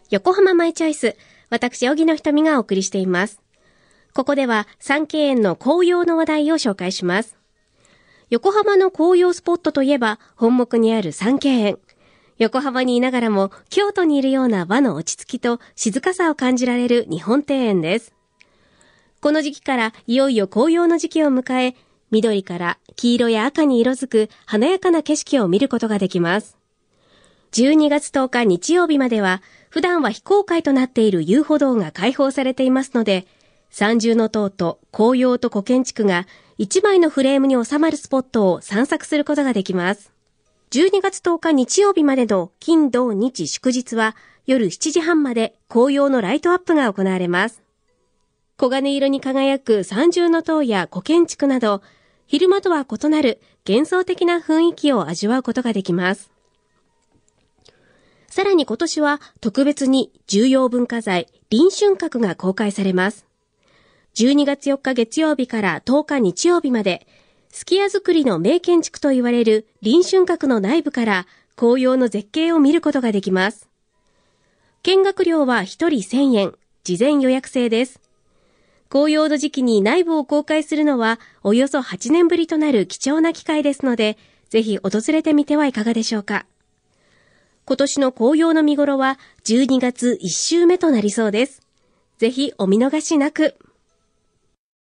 横浜マイチョイス、私、荻野ひとみがお送りしています。ここでは三溪園の紅葉の話題を紹介します。横浜の紅葉スポットといえば本木にある三溪園。横浜にいながらも京都にいるような和の落ち着きと静かさを感じられる日本庭園です。この時期からいよいよ紅葉の時期を迎え、緑から黄色や赤に色づく華やかな景色を見ることができます。12月10日日曜日までは、普段は非公開となっている遊歩道が開放されていますので、三重塔と紅葉と古建築が1枚のフレームに収まるスポットを散策することができます。12月10日日曜日までの金土日祝日は夜7時半まで紅葉のライトアップが行われます。黄金色に輝く三重塔や古建築など、昼間とは異なる幻想的な雰囲気を味わうことができます。さらに今年は特別に重要文化財臨春閣が公開されます。12月4日月曜日から10日日曜日まで、すき家造りの名建築と言われる臨春閣の内部から紅葉の絶景を見ることができます。見学料は1人1000円、事前予約制です。紅葉の時期に内部を公開するのはおよそ8年ぶりとなる貴重な機会ですので、ぜひ訪れてみてはいかがでしょうか。今年の紅葉の見頃は12月1週目となりそうです。ぜひお見逃しなく。